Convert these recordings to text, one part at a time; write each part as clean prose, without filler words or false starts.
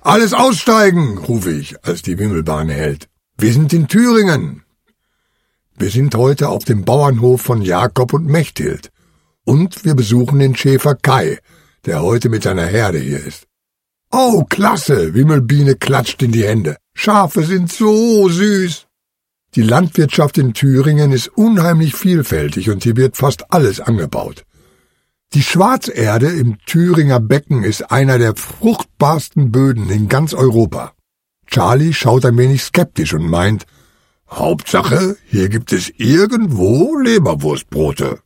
Alles aussteigen, rufe ich, als die Wimmelbahn hält. Wir sind in Thüringen. Wir sind heute auf dem Bauernhof von Jakob und Mechthild. Und wir besuchen den Schäfer Kai, der heute mit seiner Herde hier ist. Oh, klasse, Wimmelbiene klatscht in die Hände. Schafe sind so süß. Die Landwirtschaft in Thüringen ist unheimlich vielfältig und hier wird fast alles angebaut. Die Schwarzerde im Thüringer Becken ist einer der fruchtbarsten Böden in ganz Europa. Charlie schaut ein wenig skeptisch und meint, Hauptsache, hier gibt es irgendwo Leberwurstbrote.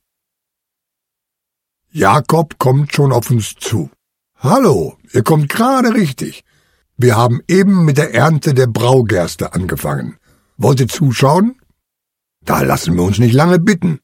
Jakob kommt schon auf uns zu. Hallo, ihr kommt gerade richtig. Wir haben eben mit der Ernte der Braugerste angefangen. Wollt ihr zuschauen? Da lassen wir uns nicht lange bitten.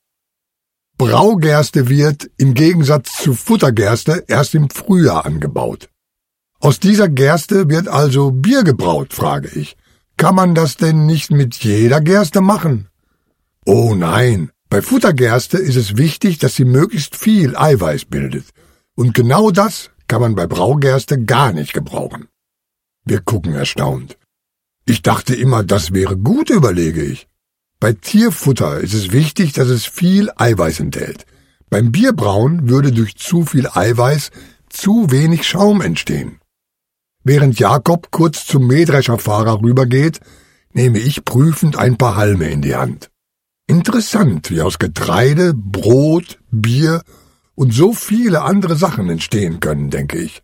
Braugerste wird, im Gegensatz zu Futtergerste, erst im Frühjahr angebaut. Aus dieser Gerste wird also Bier gebraut, frage ich. Kann man das denn nicht mit jeder Gerste machen? Oh nein, bei Futtergerste ist es wichtig, dass sie möglichst viel Eiweiß bildet. Und genau das kann man bei Braugerste gar nicht gebrauchen. Wir gucken erstaunt. Ich dachte immer, das wäre gut, überlege ich. Bei Tierfutter ist es wichtig, dass es viel Eiweiß enthält. Beim Bierbrauen würde durch zu viel Eiweiß zu wenig Schaum entstehen. Während Jakob kurz zum Mähdrescherfahrer rübergeht, nehme ich prüfend ein paar Halme in die Hand. Interessant, wie aus Getreide, Brot, Bier und so viele andere Sachen entstehen können, denke ich.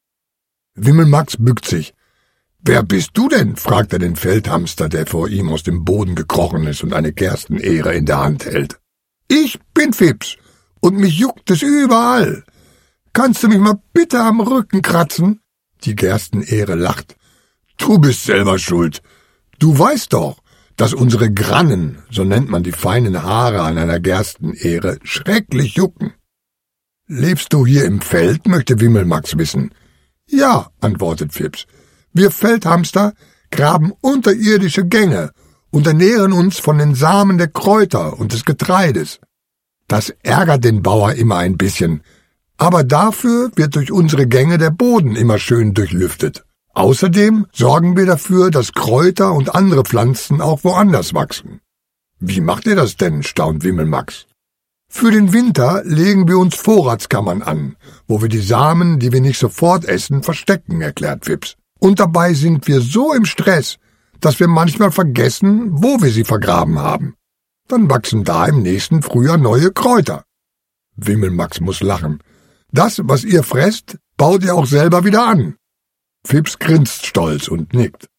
Wimmelmax bückt sich. »Wer bist du denn?« fragt er den Feldhamster, der vor ihm aus dem Boden gekrochen ist und eine Gerstenähre in der Hand hält. »Ich bin Fips, und mich juckt es überall. Kannst du mich mal bitte am Rücken kratzen?« Die Gerstenähre lacht. »Du bist selber schuld. Du weißt doch, dass unsere Grannen, so nennt man die feinen Haare an einer Gerstenähre, schrecklich jucken.« »Lebst du hier im Feld?« möchte Wimmelmax wissen. »Ja«, antwortet Fips. Wir Feldhamster graben unterirdische Gänge und ernähren uns von den Samen der Kräuter und des Getreides. Das ärgert den Bauer immer ein bisschen, aber dafür wird durch unsere Gänge der Boden immer schön durchlüftet. Außerdem sorgen wir dafür, dass Kräuter und andere Pflanzen auch woanders wachsen. Wie macht ihr das denn?« staunt Wimmelmax. »Für den Winter legen wir uns Vorratskammern an, wo wir die Samen, die wir nicht sofort essen, verstecken«, erklärt Fips. Und dabei sind wir so im Stress, dass wir manchmal vergessen, wo wir sie vergraben haben. Dann wachsen da im nächsten Frühjahr neue Kräuter. Wimmelmax muss lachen. Das, was ihr fresst, baut ihr auch selber wieder an. Fips grinst stolz und nickt.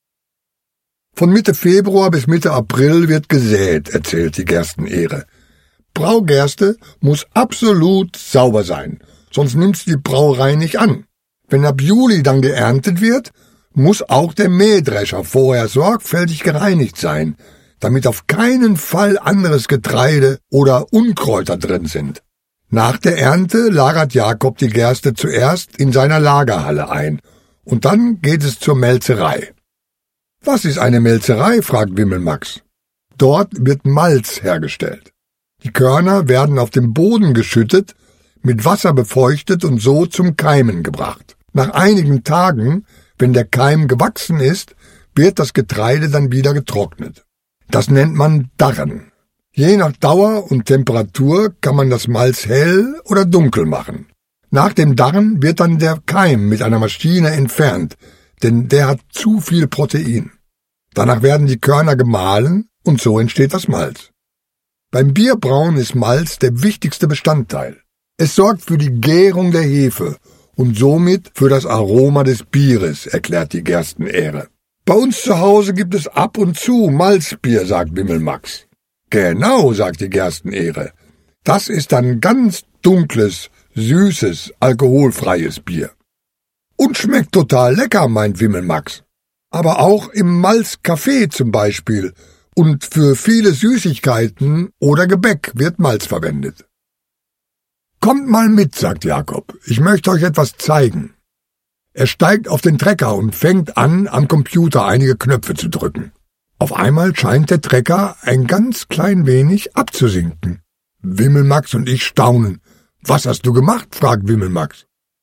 Von Mitte Februar bis Mitte April wird gesät, erzählt die Gerstenähre. Braugerste muss absolut sauber sein, sonst nimmt's die Brauerei nicht an. Wenn ab Juli dann geerntet wird, muss auch der Mähdrescher vorher sorgfältig gereinigt sein, damit auf keinen Fall anderes Getreide oder Unkräuter drin sind. Nach der Ernte lagert Jakob die Gerste zuerst in seiner Lagerhalle ein und dann geht es zur Melzerei. »Was ist eine Melzerei?« fragt Wimmelmax. »Dort wird Malz hergestellt. Die Körner werden auf dem Boden geschüttet, mit Wasser befeuchtet und so zum Keimen gebracht. Nach einigen Tagen, wenn der Keim gewachsen ist, wird das Getreide dann wieder getrocknet. Das nennt man Darren. Je nach Dauer und Temperatur kann man das Malz hell oder dunkel machen. Nach dem Darren wird dann der Keim mit einer Maschine entfernt, denn der hat zu viel Protein. Danach werden die Körner gemahlen und so entsteht das Malz. Beim Bierbrauen ist Malz der wichtigste Bestandteil. Es sorgt für die Gärung der Hefe und somit für das Aroma des Bieres, erklärt die Gerstenähre. Bei uns zu Hause gibt es ab und zu Malzbier, sagt Wimmelmax. Genau, sagt die Gerstenähre. Das ist dann ganz dunkles, süßes, alkoholfreies Bier. Und schmeckt total lecker, meint Wimmelmax. Aber auch im Malzkaffee zum Beispiel und für viele Süßigkeiten oder Gebäck wird Malz verwendet. »Kommt mal mit«, sagt Jakob, »ich möchte euch etwas zeigen.« Er steigt auf den Trecker und fängt an, am Computer einige Knöpfe zu drücken. Auf einmal scheint der Trecker ein ganz klein wenig abzusinken. Wimmelmax und ich staunen. »Was hast du gemacht?« fragt Wimmelmax.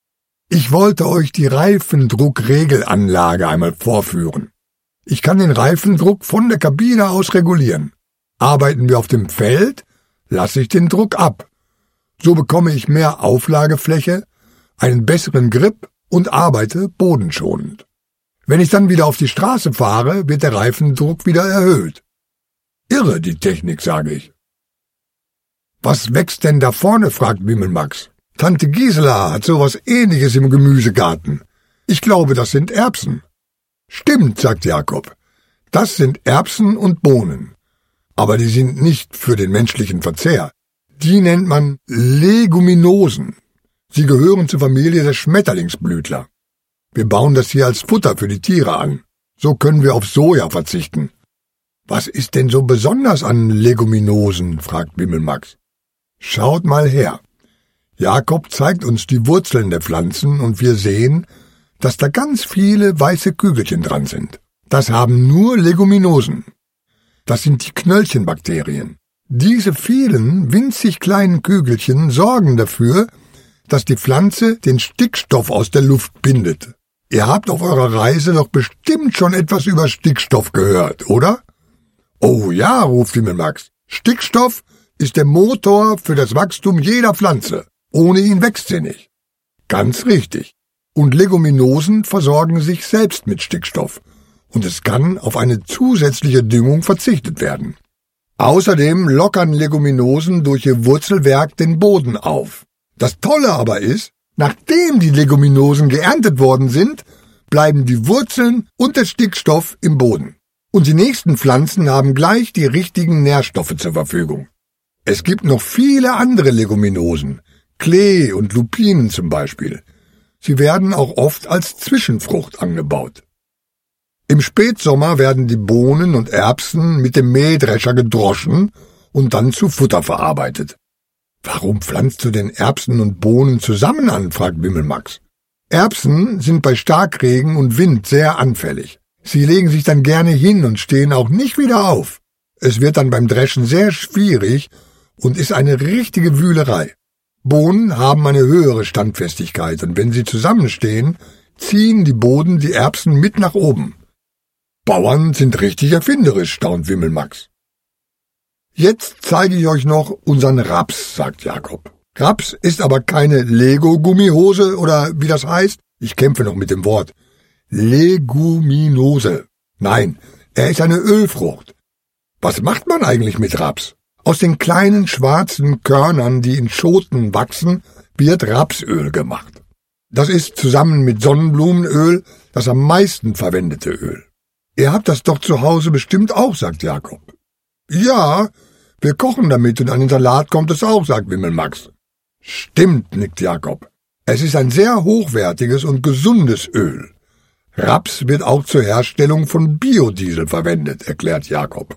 Ich wollte euch die Reifendruckregelanlage einmal vorführen. Ich kann den Reifendruck von der Kabine aus regulieren. Arbeiten wir auf dem Feld, lasse ich den Druck ab. So bekomme ich mehr Auflagefläche, einen besseren Grip und arbeite bodenschonend. Wenn ich dann wieder auf die Straße fahre, wird der Reifendruck wieder erhöht. Irre, die Technik, sage ich. Was wächst denn da vorne, fragt Wimmelmax. Tante Gisela hat sowas Ähnliches im Gemüsegarten. Ich glaube, das sind Erbsen. Stimmt, sagt Jakob. Das sind Erbsen und Bohnen. Aber die sind nicht für den menschlichen Verzehr. Die nennt man Leguminosen. Sie gehören zur Familie der Schmetterlingsblütler. Wir bauen das hier als Futter für die Tiere an. So können wir auf Soja verzichten. Was ist denn so besonders an Leguminosen, fragt Wimmelmax. Schaut mal her. Jakob zeigt uns die Wurzeln der Pflanzen und wir sehen, dass da ganz viele weiße Kügelchen dran sind. Das haben nur Leguminosen. Das sind die Knöllchenbakterien. Diese vielen, winzig kleinen Kügelchen sorgen dafür, dass die Pflanze den Stickstoff aus der Luft bindet. Ihr habt auf eurer Reise doch bestimmt schon etwas über Stickstoff gehört, oder? Oh ja, ruft Wimmelmax. Stickstoff ist der Motor für das Wachstum jeder Pflanze. Ohne ihn wächst sie nicht. Ganz richtig. Und Leguminosen versorgen sich selbst mit Stickstoff. Und es kann auf eine zusätzliche Düngung verzichtet werden. Außerdem lockern Leguminosen durch ihr Wurzelwerk den Boden auf. Das Tolle aber ist, nachdem die Leguminosen geerntet worden sind, bleiben die Wurzeln und der Stickstoff im Boden. Und die nächsten Pflanzen haben gleich die richtigen Nährstoffe zur Verfügung. Es gibt noch viele andere Leguminosen, Klee und Lupinen zum Beispiel. Sie werden auch oft als Zwischenfrucht angebaut. Im Spätsommer werden die Bohnen und Erbsen mit dem Mähdrescher gedroschen und dann zu Futter verarbeitet. Warum pflanzt du denn Erbsen und Bohnen zusammen an, fragt Wimmelmax. Erbsen sind bei Starkregen und Wind sehr anfällig. Sie legen sich dann gerne hin und stehen auch nicht wieder auf. Es wird dann beim Dreschen sehr schwierig und ist eine richtige Wühlerei. Bohnen haben eine höhere Standfestigkeit und wenn sie zusammenstehen, ziehen die Boden die Erbsen mit nach oben. Bauern sind richtig erfinderisch, staunt Wimmelmax. Jetzt zeige ich euch noch unseren Raps, sagt Jakob. Raps ist aber keine Lego-Gummihose oder wie das heißt. Ich kämpfe noch mit dem Wort. Leguminose. Nein, er ist eine Ölfrucht. Was macht man eigentlich mit Raps? Aus den kleinen schwarzen Körnern, die in Schoten wachsen, wird Rapsöl gemacht. Das ist zusammen mit Sonnenblumenöl das am meisten verwendete Öl. Ihr habt das doch zu Hause bestimmt auch, sagt Jakob. Ja, wir kochen damit und an den Salat kommt es auch, sagt Wimmelmax. Stimmt, nickt Jakob. Es ist ein sehr hochwertiges und gesundes Öl. Raps wird auch zur Herstellung von Biodiesel verwendet, erklärt Jakob.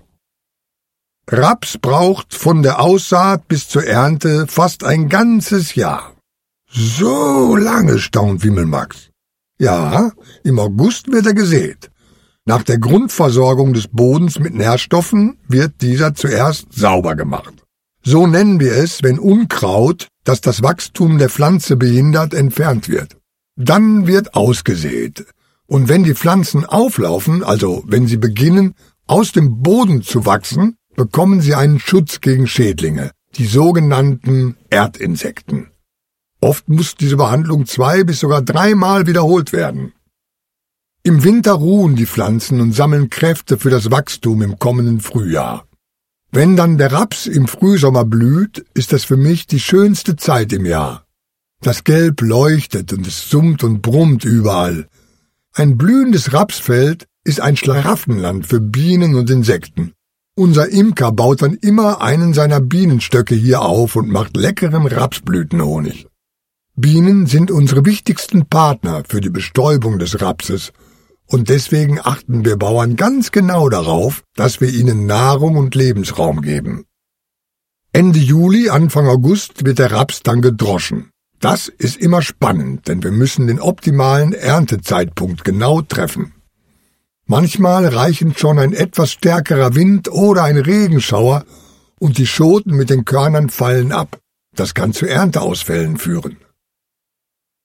Raps braucht von der Aussaat bis zur Ernte fast ein ganzes Jahr. So lange, staunt Wimmelmax. Ja, im August wird er gesät. Nach der Grundversorgung des Bodens mit Nährstoffen wird dieser zuerst sauber gemacht. So nennen wir es, wenn Unkraut, das das Wachstum der Pflanze behindert, entfernt wird. Dann wird ausgesät. Und wenn die Pflanzen auflaufen, also wenn sie beginnen, aus dem Boden zu wachsen, bekommen sie einen Schutz gegen Schädlinge, die sogenannten Erdinsekten. Oft muss diese Behandlung 2 bis sogar 3 Mal wiederholt werden. Im Winter ruhen die Pflanzen und sammeln Kräfte für das Wachstum im kommenden Frühjahr. Wenn dann der Raps im Frühsommer blüht, ist das für mich die schönste Zeit im Jahr. Das Gelb leuchtet und es summt und brummt überall. Ein blühendes Rapsfeld ist ein Schlaraffenland für Bienen und Insekten. Unser Imker baut dann immer einen seiner Bienenstöcke hier auf und macht leckeren Rapsblütenhonig. Bienen sind unsere wichtigsten Partner für die Bestäubung des Rapses und deswegen achten wir Bauern ganz genau darauf, dass wir ihnen Nahrung und Lebensraum geben. Ende Juli, Anfang August wird der Raps dann gedroschen. Das ist immer spannend, denn wir müssen den optimalen Erntezeitpunkt genau treffen. Manchmal reichen schon ein etwas stärkerer Wind oder ein Regenschauer und die Schoten mit den Körnern fallen ab. Das kann zu Ernteausfällen führen.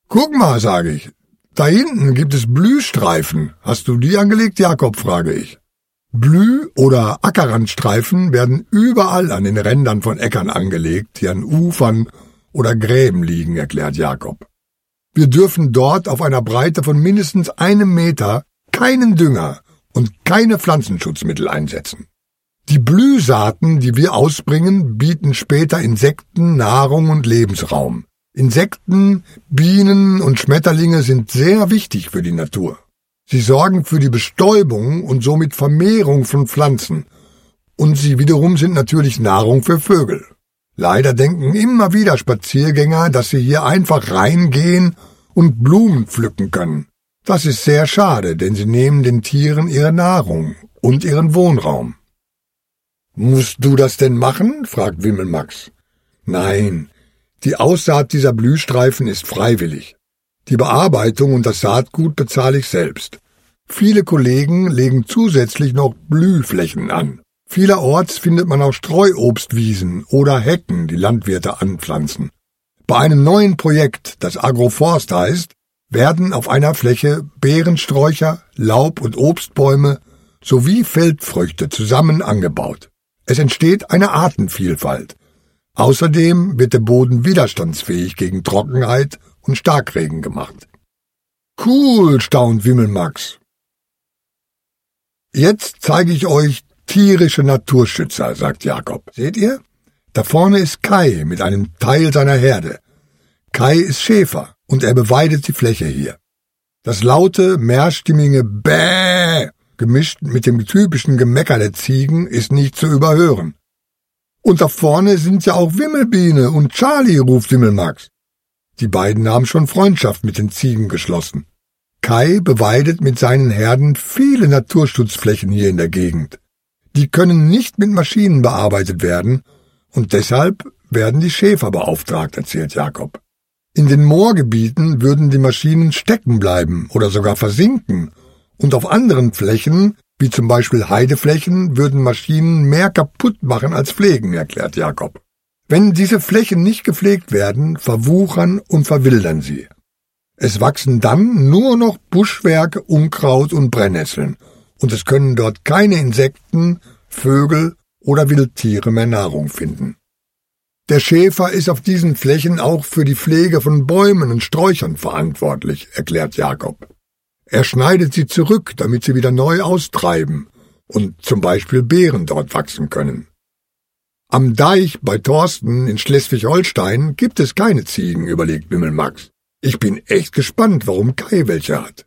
Guck mal, sage ich. Da hinten gibt es Blühstreifen. Hast du die angelegt, Jakob, frage ich. Blüh- oder Ackerrandstreifen werden überall an den Rändern von Äckern angelegt, die an Ufern oder Gräben liegen, erklärt Jakob. Wir dürfen dort auf einer Breite von mindestens 1 Meter keinen Dünger und keine Pflanzenschutzmittel einsetzen. Die Blühsaaten, die wir ausbringen, bieten später Insekten Nahrung und Lebensraum. Insekten, Bienen und Schmetterlinge sind sehr wichtig für die Natur. Sie sorgen für die Bestäubung und somit Vermehrung von Pflanzen. Und sie wiederum sind natürlich Nahrung für Vögel. Leider denken immer wieder Spaziergänger, dass sie hier einfach reingehen und Blumen pflücken können. Das ist sehr schade, denn sie nehmen den Tieren ihre Nahrung und ihren Wohnraum. »Musst du das denn machen?« fragt Wimmelmax. »Nein, die Aussaat dieser Blühstreifen ist freiwillig. Die Bearbeitung und das Saatgut bezahle ich selbst. Viele Kollegen legen zusätzlich noch Blühflächen an. Vielerorts findet man auch Streuobstwiesen oder Hecken, die Landwirte anpflanzen. Bei einem neuen Projekt, das Agroforst heißt, werden auf einer Fläche Beerensträucher, Laub- und Obstbäume sowie Feldfrüchte zusammen angebaut. Es entsteht eine Artenvielfalt. Außerdem wird der Boden widerstandsfähig gegen Trockenheit und Starkregen gemacht. »Cool«, staunt Wimmelmax. »Jetzt zeige ich euch tierische Naturschützer«, sagt Jakob. »Seht ihr? Da vorne ist Kai mit einem Teil seiner Herde. Kai ist Schäfer und er beweidet die Fläche hier. Das laute, mehrstimmige Bäh, gemischt mit dem typischen Gemecker der Ziegen, ist nicht zu überhören. Und da vorne sind ja auch Wimmelbiene und Charlie«, ruft Wimmelmax. Die beiden haben schon Freundschaft mit den Ziegen geschlossen. Kai beweidet mit seinen Herden viele Naturschutzflächen hier in der Gegend. Die können nicht mit Maschinen bearbeitet werden und deshalb werden die Schäfer beauftragt, erzählt Jakob. In den Moorgebieten würden die Maschinen stecken bleiben oder sogar versinken und auf anderen Flächen, wie zum Beispiel Heideflächen, würden Maschinen mehr kaputt machen als pflegen, erklärt Jakob. Wenn diese Flächen nicht gepflegt werden, verwuchern und verwildern sie. Es wachsen dann nur noch Buschwerk, Unkraut und Brennnesseln, und es können dort keine Insekten, Vögel oder Wildtiere mehr Nahrung finden. Der Schäfer ist auf diesen Flächen auch für die Pflege von Bäumen und Sträuchern verantwortlich, erklärt Jakob. Er schneidet sie zurück, damit sie wieder neu austreiben und zum Beispiel Beeren dort wachsen können. Am Deich bei Thorsten in Schleswig-Holstein gibt es keine Ziegen, überlegt Wimmelmax. Ich bin echt gespannt, warum Kai welche hat.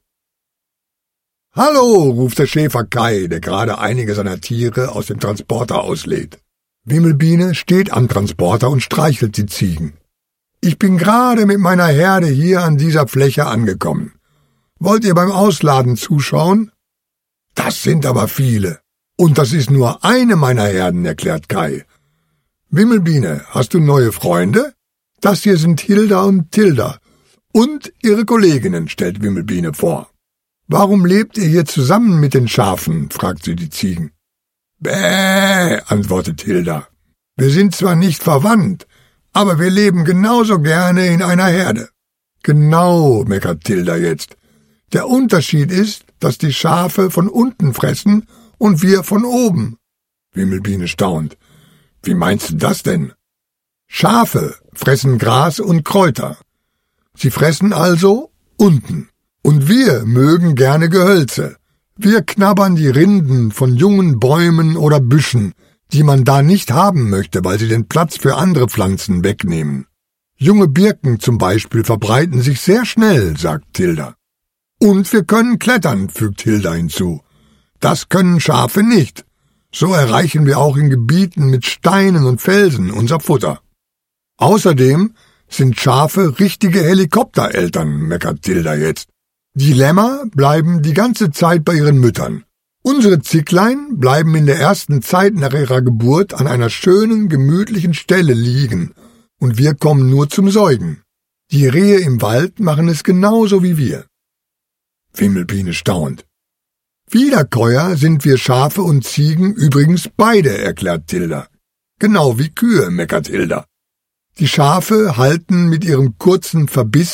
»Hallo«, ruft der Schäfer Kai, der gerade einige seiner Tiere aus dem Transporter auslädt. Wimmelbiene steht am Transporter und streichelt die Ziegen. »Ich bin gerade mit meiner Herde hier an dieser Fläche angekommen. Wollt ihr beim Ausladen zuschauen?« »Das sind aber viele. Und das ist nur eine meiner Herden«, erklärt Kai. »Wimmelbiene, hast du neue Freunde?« »Das hier sind Hilda und Tilda. Und ihre Kolleginnen«, stellt Wimmelbiene vor. »Warum lebt ihr hier zusammen mit den Schafen?«, fragt sie die Ziegen. »Bäh«, antwortet Hilda. »Wir sind zwar nicht verwandt, aber wir leben genauso gerne in einer Herde.« »Genau«, meckert Tilda jetzt. »Der Unterschied ist, dass die Schafe von unten fressen und wir von oben.« Wimmelbiene staunt. »Wie meinst du das denn?« »Schafe fressen Gras und Kräuter. Sie fressen also unten. Und wir mögen gerne Gehölze. Wir knabbern die Rinden von jungen Bäumen oder Büschen, die man da nicht haben möchte, weil sie den Platz für andere Pflanzen wegnehmen. Junge Birken zum Beispiel verbreiten sich sehr schnell«, sagt Tilda. »Und wir können klettern«, fügt Hilda hinzu. »Das können Schafe nicht. So erreichen wir auch in Gebieten mit Steinen und Felsen unser Futter. Außerdem sind Schafe richtige Helikoptereltern«, meckert Tilda jetzt. »Die Lämmer bleiben die ganze Zeit bei ihren Müttern. Unsere Zicklein bleiben in der ersten Zeit nach ihrer Geburt an einer schönen, gemütlichen Stelle liegen, und wir kommen nur zum Säugen. Die Rehe im Wald machen es genauso wie wir.« Wimmelbiene staunt. »Wiederkäuer sind wir Schafe und Ziegen übrigens beide«, erklärt Tilda. »Genau wie Kühe«, meckert Hilda. »Die Schafe halten mit ihrem kurzen Verbiss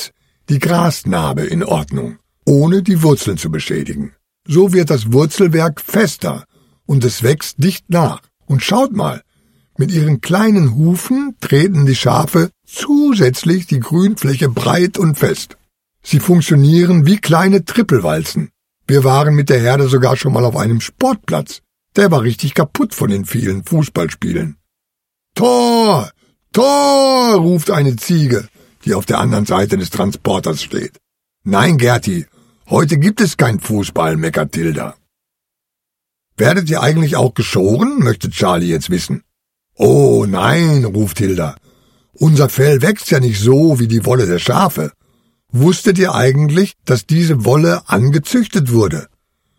die Grasnarbe in Ordnung, ohne die Wurzeln zu beschädigen. So wird das Wurzelwerk fester und es wächst dicht nach. Und schaut mal, mit ihren kleinen Hufen treten die Schafe zusätzlich die Grünfläche breit und fest. Sie funktionieren wie kleine Trippelwalzen. Wir waren mit der Herde sogar schon mal auf einem Sportplatz. Der war richtig kaputt von den vielen Fußballspielen. »Tor! Tor!« ruft eine Ziege, die auf der anderen Seite des Transporters steht. »Nein, Gerti, heute gibt es kein Fußball«, meckert Tilda. »Werdet ihr eigentlich auch geschoren?« möchte Charlie jetzt wissen. »Oh nein«, ruft Tilda. »Unser Fell wächst ja nicht so wie die Wolle der Schafe. Wusstet ihr eigentlich, dass diese Wolle angezüchtet wurde?«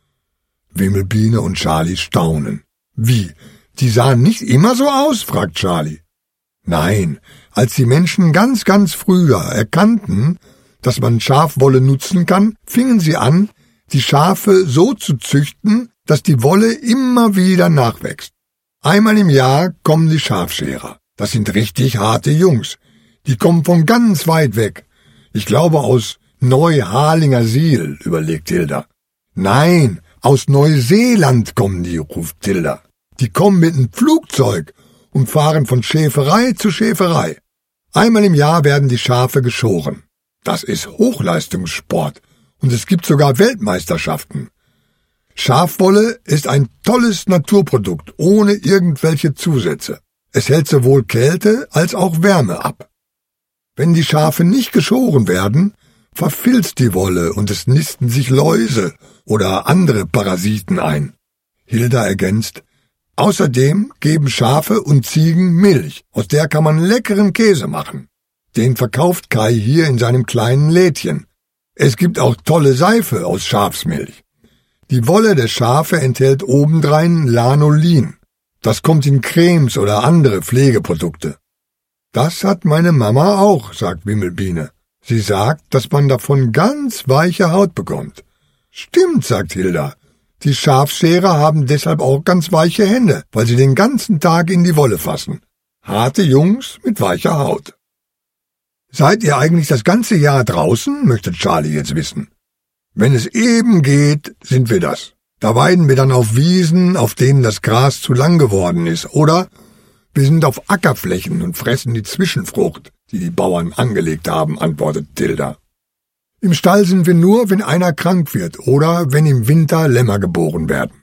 Wimmelbiene und Charlie staunen. »Wie? Die sahen nicht immer so aus?« fragt Charlie. »Nein, als die Menschen ganz, ganz früher erkannten, dass man Schafwolle nutzen kann, fingen sie an, die Schafe so zu züchten, dass die Wolle immer wieder nachwächst. Einmal im Jahr kommen die Schafscherer. Das sind richtig harte Jungs. Die kommen von ganz weit weg. Ich glaube aus Neu-Harlingersiel«, überlegt Tilda. »Nein, aus Neuseeland kommen die«, ruft Tilda. »Die kommen mit einem Flugzeug und fahren von Schäferei zu Schäferei. Einmal im Jahr werden die Schafe geschoren. Das ist Hochleistungssport und es gibt sogar Weltmeisterschaften. Schafwolle ist ein tolles Naturprodukt ohne irgendwelche Zusätze. Es hält sowohl Kälte als auch Wärme ab. Wenn die Schafe nicht geschoren werden, verfilzt die Wolle und es nisten sich Läuse oder andere Parasiten ein.« Hilda ergänzt: »Außerdem geben Schafe und Ziegen Milch, aus der kann man leckeren Käse machen. Den verkauft Kai hier in seinem kleinen Lädchen. Es gibt auch tolle Seife aus Schafsmilch. Die Wolle der Schafe enthält obendrein Lanolin. Das kommt in Cremes oder andere Pflegeprodukte.« »Das hat meine Mama auch«, sagt Wimmelbiene. »Sie sagt, dass man davon ganz weiche Haut bekommt.« »Stimmt«, sagt Hilda. »Die Schafscherer haben deshalb auch ganz weiche Hände, weil sie den ganzen Tag in die Wolle fassen. Harte Jungs mit weicher Haut.« »Seid ihr eigentlich das ganze Jahr draußen?«, möchte Charlie jetzt wissen. »Wenn es eben geht, sind wir das. Da weiden wir dann auf Wiesen, auf denen das Gras zu lang geworden ist, oder wir sind auf Ackerflächen und fressen die Zwischenfrucht, die die Bauern angelegt haben«, antwortet Tilda. »Im Stall sind wir nur, wenn einer krank wird oder wenn im Winter Lämmer geboren werden.«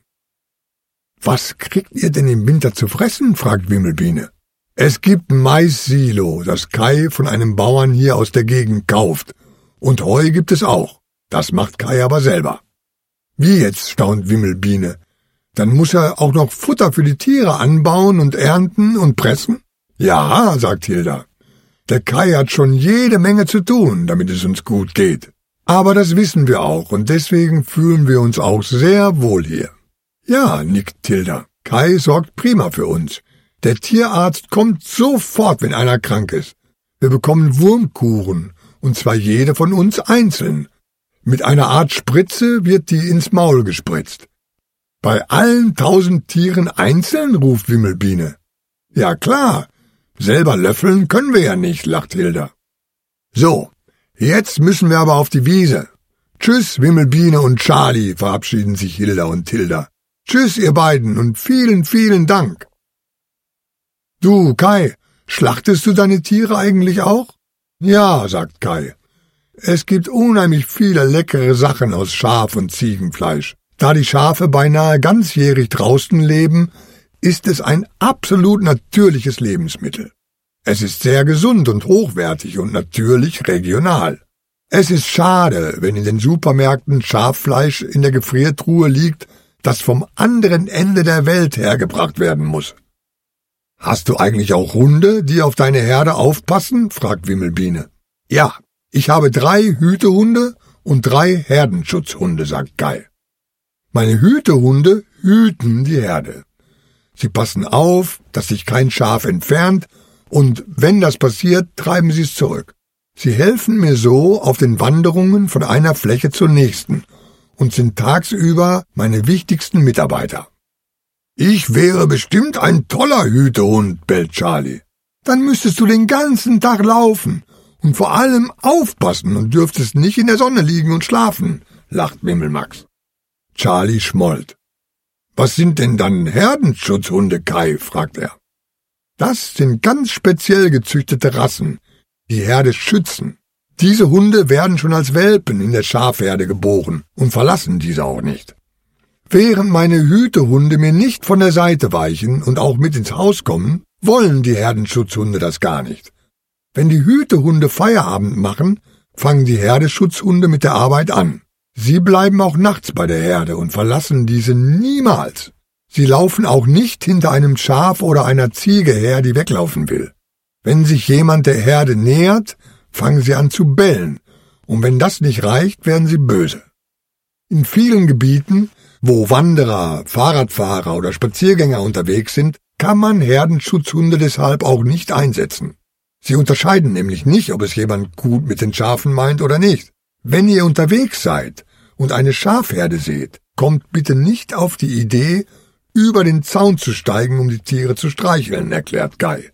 »Was kriegt ihr denn im Winter zu fressen?«, fragt Wimmelbiene. »Es gibt Mais-Silo, das Kai von einem Bauern hier aus der Gegend kauft. Und Heu gibt es auch. Das macht Kai aber selber.« »Wie jetzt?«, staunt Wimmelbiene. »Dann muss er auch noch Futter für die Tiere anbauen und ernten und pressen?« »Ja«, sagt Hilda. »Der Kai hat schon jede Menge zu tun, damit es uns gut geht. Aber das wissen wir auch und deswegen fühlen wir uns auch sehr wohl hier.« »Ja«, nickt Tilda. »Kai sorgt prima für uns. Der Tierarzt kommt sofort, wenn einer krank ist. Wir bekommen Wurmkuren, und zwar jede von uns einzeln. Mit einer Art Spritze wird die ins Maul gespritzt.« »Bei allen 1000 Tieren einzeln?«, ruft Wimmelbiene. »Ja klar, selber löffeln können wir ja nicht«, lacht Hilda. »So, jetzt müssen wir aber auf die Wiese. Tschüss, Wimmelbiene und Charlie«, verabschieden sich Hilda und Tilda. »Tschüss, ihr beiden, und vielen, vielen Dank.« »Du, Kai, schlachtest du deine Tiere eigentlich auch?« »Ja«, sagt Kai. »Es gibt unheimlich viele leckere Sachen aus Schaf- und Ziegenfleisch. Da die Schafe beinahe ganzjährig draußen leben, ist es ein absolut natürliches Lebensmittel. Es ist sehr gesund und hochwertig und natürlich regional. Es ist schade, wenn in den Supermärkten Schaffleisch in der Gefriertruhe liegt, das vom anderen Ende der Welt hergebracht werden muss.« »Hast du eigentlich auch Hunde, die auf deine Herde aufpassen?«, fragt Wimmelbiene. »Ja, ich habe 3 Hütehunde und 3 Herdenschutzhunde«, sagt Kai. »Meine Hütehunde hüten die Herde. Sie passen auf, dass sich kein Schaf entfernt, und wenn das passiert, treiben sie es zurück. Sie helfen mir so auf den Wanderungen von einer Fläche zur nächsten und sind tagsüber meine wichtigsten Mitarbeiter.« »Ich wäre bestimmt ein toller Hütehund«, bellt Charlie. »Dann müsstest du den ganzen Tag laufen Und vor allem aufpassen und dürftest nicht in der Sonne liegen und schlafen, lacht Wimmelmax. Charlie schmollt. Was sind denn dann Herdenschutzhunde, Kai? Fragt er. Das sind ganz speziell gezüchtete Rassen, die Herde schützen. Diese Hunde werden schon als Welpen in der Schafherde geboren und verlassen diese auch nicht. Während meine Hütehunde mir nicht von der Seite weichen und auch mit ins Haus kommen, wollen die Herdenschutzhunde das gar nicht. Wenn die Hütehunde Feierabend machen, fangen die Herdenschutzhunde mit der Arbeit an. Sie bleiben auch nachts bei der Herde und verlassen diese niemals. Sie laufen auch nicht hinter einem Schaf oder einer Ziege her, die weglaufen will. Wenn sich jemand der Herde nähert, fangen sie an zu bellen, und wenn das nicht reicht, werden sie böse. In vielen Gebieten, wo Wanderer, Fahrradfahrer oder Spaziergänger unterwegs sind, kann man Herdenschutzhunde deshalb auch nicht einsetzen. Sie unterscheiden nämlich nicht, ob es jemand gut mit den Schafen meint oder nicht. Wenn ihr unterwegs seid und eine Schafherde seht, kommt bitte nicht auf die Idee, über den Zaun zu steigen, um die Tiere zu streicheln, erklärt Guy.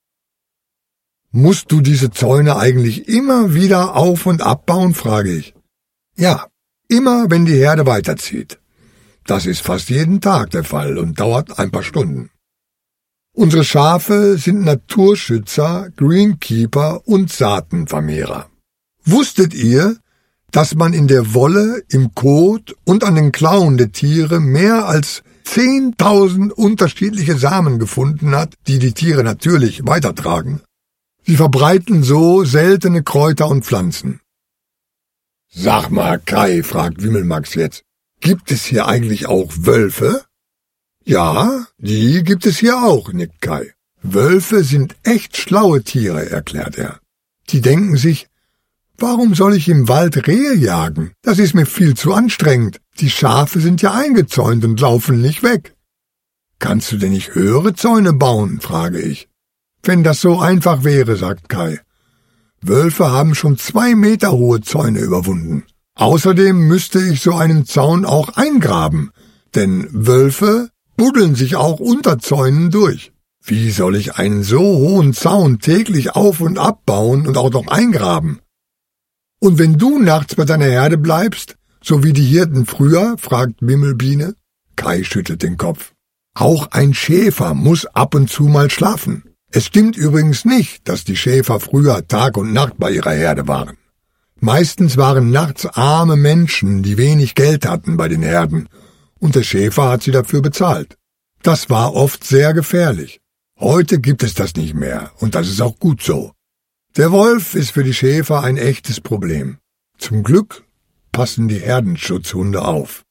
Musst du diese Zäune eigentlich immer wieder auf- und abbauen, frage ich. Ja, immer wenn die Herde weiterzieht. Das ist fast jeden Tag der Fall und dauert ein paar Stunden. Unsere Schafe sind Naturschützer, Greenkeeper und Saatenvermehrer. Wusstet ihr, dass man in der Wolle, im Kot und an den Klauen der Tiere mehr als 10.000 unterschiedliche Samen gefunden hat, die die Tiere natürlich weitertragen? Sie verbreiten so seltene Kräuter und Pflanzen. Sag mal, Kai, fragt Wimmelmax jetzt, gibt es hier eigentlich auch Wölfe? Ja, die gibt es hier auch, nickt Kai. Wölfe sind echt schlaue Tiere, erklärt er. Die denken sich, warum soll ich im Wald Rehe jagen? Das ist mir viel zu anstrengend. Die Schafe sind ja eingezäunt und laufen nicht weg. Kannst du denn nicht höhere Zäune bauen, frage ich. Wenn das so einfach wäre, sagt Kai. Wölfe haben schon 2 Meter hohe Zäune überwunden. Außerdem müsste ich so einen Zaun auch eingraben, denn Wölfe buddeln sich auch unter Zäunen durch. Wie soll ich einen so hohen Zaun täglich auf- und abbauen und auch noch eingraben? Und wenn du nachts bei deiner Herde bleibst, so wie die Hirten früher, fragt Wimmelbiene. Kai schüttelt den Kopf. Auch ein Schäfer muss ab und zu mal schlafen. Es stimmt übrigens nicht, dass die Schäfer früher Tag und Nacht bei ihrer Herde waren. Meistens waren nachts arme Menschen, die wenig Geld hatten bei den Herden, und der Schäfer hat sie dafür bezahlt. Das war oft sehr gefährlich. Heute gibt es das nicht mehr, und das ist auch gut so. Der Wolf ist für die Schäfer ein echtes Problem. Zum Glück passen die Herdenschutzhunde auf.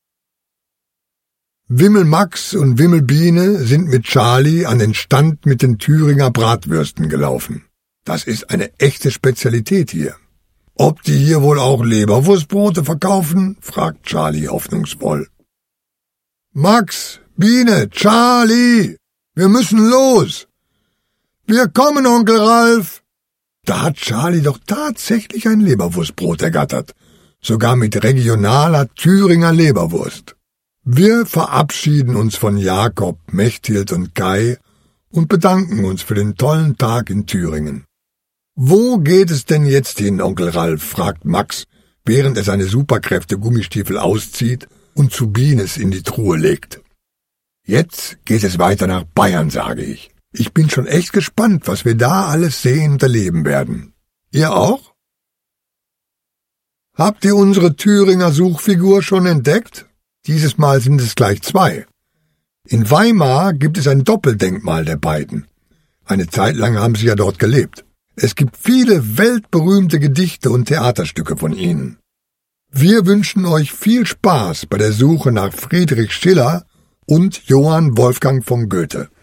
Wimmelmax und Wimmelbiene sind mit Charlie an den Stand mit den Thüringer Bratwürsten gelaufen. Das ist eine echte Spezialität hier. Ob die hier wohl auch Leberwurstbrote verkaufen? Fragt Charlie hoffnungsvoll. Max, Biene, Charlie, wir müssen los. Wir kommen, Onkel Ralf. Da hat Charlie doch tatsächlich ein Leberwurstbrot ergattert, sogar mit regionaler Thüringer Leberwurst. Wir verabschieden uns von Jakob, Mechthild und Kai und bedanken uns für den tollen Tag in Thüringen. Wo geht es denn jetzt hin, Onkel Ralf? Fragt Max, während er seine Superkräfte-Gummistiefel auszieht und zu Bienes in die Truhe legt. Jetzt geht es weiter nach Bayern, sage ich. Ich bin schon echt gespannt, was wir da alles sehen und erleben werden. Ihr auch? Habt ihr unsere Thüringer Suchfigur schon entdeckt? Dieses Mal sind es gleich 2. In Weimar gibt es ein Doppeldenkmal der beiden. Eine Zeit lang haben sie ja dort gelebt. Es gibt viele weltberühmte Gedichte und Theaterstücke von ihnen. Wir wünschen euch viel Spaß bei der Suche nach Friedrich Schiller und Johann Wolfgang von Goethe.